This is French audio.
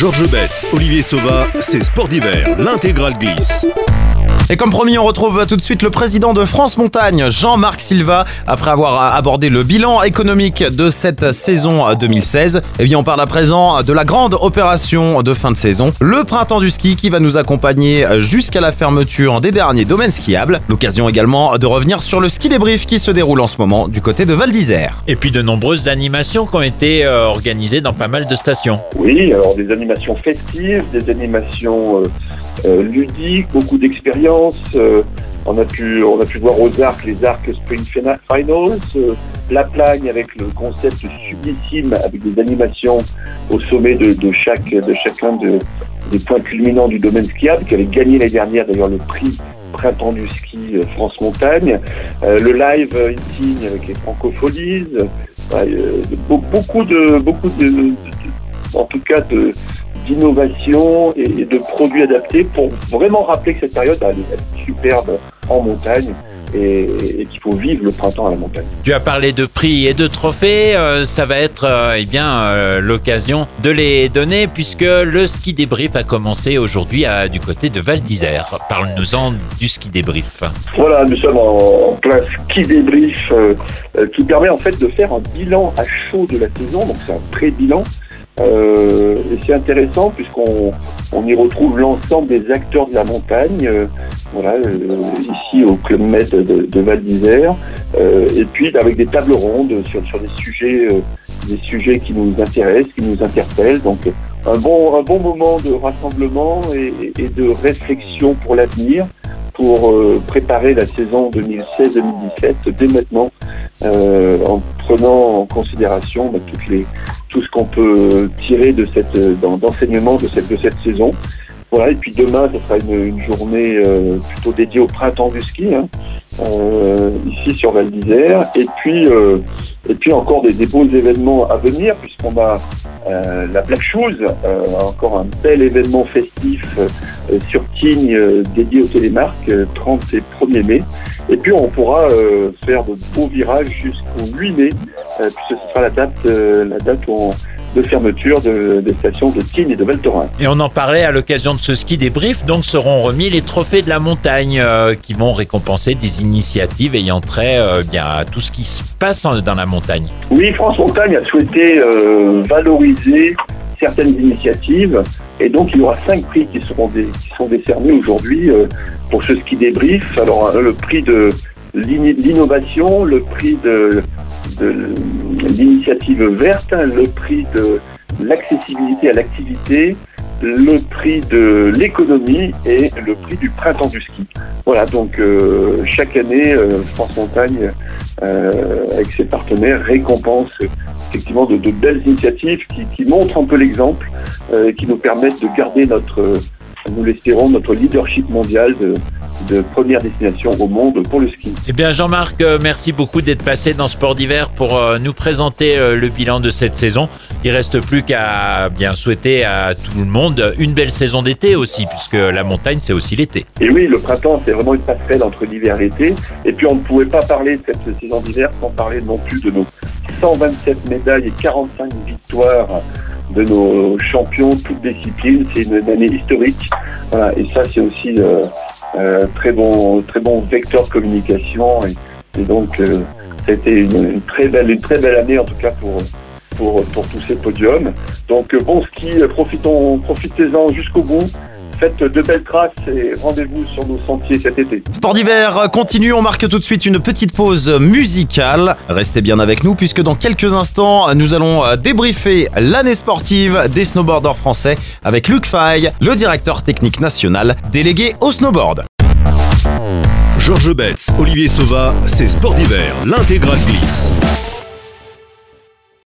Georges Betts, Olivier Sauva, c'est Sport d'hiver, l'intégrale glisse. Et comme promis, on retrouve tout de suite le président de France Montagne, Jean-Marc Silva. Après avoir abordé le bilan économique de cette saison 2016, on parle à présent de la grande opération de fin de saison, le printemps du ski qui va nous accompagner jusqu'à la fermeture des derniers domaines skiables. L'occasion également de revenir sur le ski débrief qui se déroule en ce moment du côté de Val d'Isère. Et puis de nombreuses animations qui ont été organisées dans pas mal de stations. Oui, alors des animations festives, des animations ludiques, beaucoup d'expériences. On a pu voir aux Arcs les Arcs Spring Finals, La Plagne avec le concept sublissime avec des animations au sommet de chacun des points culminants du domaine skiable, qui avait gagné l'année dernière d'ailleurs le prix Printemps du ski France Montagne, le live in avec les Francopholies, beaucoup de en tout cas d'innovation et de produits adaptés pour vraiment rappeler que cette période elle est superbe en montagne et qu'il faut vivre le printemps à la montagne. Tu as parlé de prix et de trophées, ça va être l'occasion de les donner puisque le ski débrief a commencé aujourd'hui du côté de Val d'Isère. Parle-nous-en du ski débrief. Voilà, nous sommes en plein ski débrief qui permet en fait de faire un bilan à chaud de la saison, donc c'est un pré-bilan. Et c'est intéressant puisqu'on y retrouve l'ensemble des acteurs de la montagne, ici au Club Med de Val d'Isère, et puis avec des tables rondes sur des sujets qui nous intéressent, qui nous interpellent. Donc un bon moment de rassemblement et de réflexion pour l'avenir, pour préparer la saison 2016-2017 dès maintenant, en prenant en considération tout ce qu'on peut tirer d'enseignement de cette saison. Voilà, et puis demain, ce sera une journée plutôt dédiée au printemps du ski, ici sur Val d'Isère. Et puis encore des beaux événements à venir, puisqu'on a la Black Shoes, encore un bel événement festif sur Tignes dédié aux télémarques, 30 et 1er mai. Et puis on pourra faire de beaux virages jusqu'au 8 mai, puisque ce sera la date de fermeture des stations de Tignes et de Val Thorens. Et on en parlait à l'occasion de ce ski débrief, donc seront remis les trophées de la montagne qui vont récompenser des initiatives ayant trait à tout ce qui se passe dans la montagne. Oui, France Montagne a souhaité valoriser certaines initiatives et donc il y aura 5 prix qui sont décernés aujourd'hui pour ce ski débrief. Alors le prix de l'innovation, le prix de l'initiative verte, le prix de l'accessibilité à l'activité, le prix de l'économie et le prix du printemps du ski. Voilà, donc chaque année, France Montagne, avec ses partenaires, récompense effectivement de belles initiatives qui montrent un peu l'exemple, qui nous permettent de garder nous l'espérons, notre leadership mondial de première destination au monde pour le ski. Eh bien Jean-Marc, merci beaucoup d'être passé dans Sport d'hiver pour nous présenter le bilan de cette saison. Il reste plus qu'à bien souhaiter à tout le monde une belle saison d'été aussi, puisque la montagne c'est aussi l'été. Et oui, le printemps c'est vraiment une passerelle entre l'hiver et l'été. Et puis on ne pouvait pas parler de cette saison d'hiver sans parler non plus de nos 127 médailles et 45 victoires de nos champions, toutes disciplines. C'est une année historique. Voilà, et ça c'est aussi très bon vecteur de communication et donc ça a été une très belle année en tout cas pour tous ces podiums. Donc bon ski, profitez-en jusqu'au bout. Faites de belles traces et rendez-vous sur nos sentiers cet été. Sport d'hiver continue, on marque tout de suite une petite pause musicale. Restez bien avec nous puisque dans quelques instants, nous allons débriefer l'année sportive des snowboarders français avec Luc Faye, le directeur technique national délégué au snowboard. Georges Betts, Olivier Sauva, c'est Sport d'hiver, l'intégrale glisse.